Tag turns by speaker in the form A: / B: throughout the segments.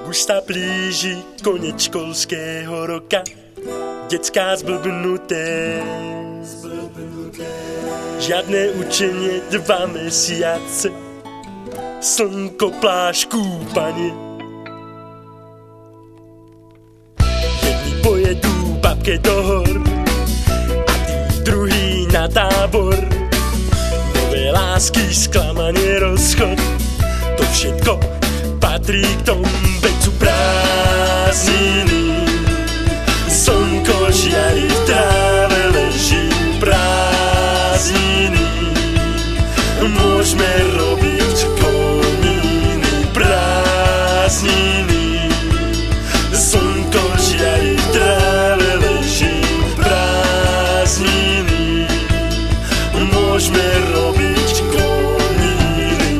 A: Už sa blíži koniec školského roka, decká zblbnuté. Žiadne učenie 2 mesiace, slnko, pláž, kúpanie. Jedni pojedú babke do hor a tí druhý na tábor. Nové lásky, sklamanie, rozchod, to všetko patrí k tomu, veď sú prázdniny. Slnko žiari v tráve leží, prázdniny. Môžeme robiť koniny, prázdniny. Slnko žiari v tráve leží, prázdniny. Môžeme robiť koniny.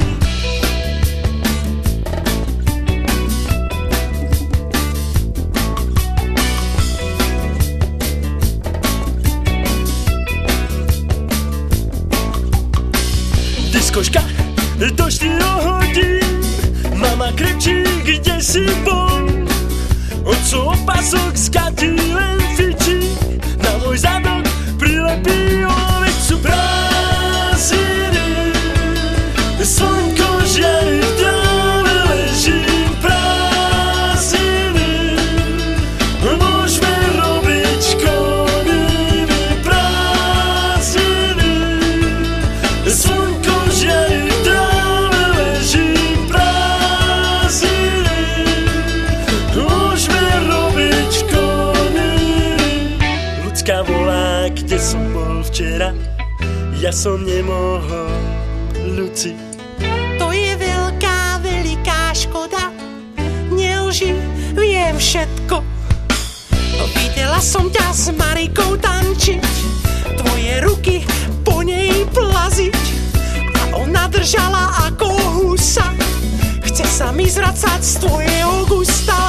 A: Diskoška do 4 hodín, mama kričí, kde si bol. Otco opasok z Katy len fičí, na môj zadok prilepí, veď sú prázdniny. Slnko žiari v tráve leží, prázdniny. Môžeme robiť koniny, prázdniny. Slnko žiari v tráve leží, prázdniny. Môžeme robiť koniny. Ľudská volá, kde som bol včera, ja som nemohol, Luci.
B: To je veľká, veľká škoda, neužijem všetko. Videla som ťa s Marikou tančiť, tvoje ruky po nej plaziť, a ona držala ako husa. Chce sa mi zvracať z tvojho gusta.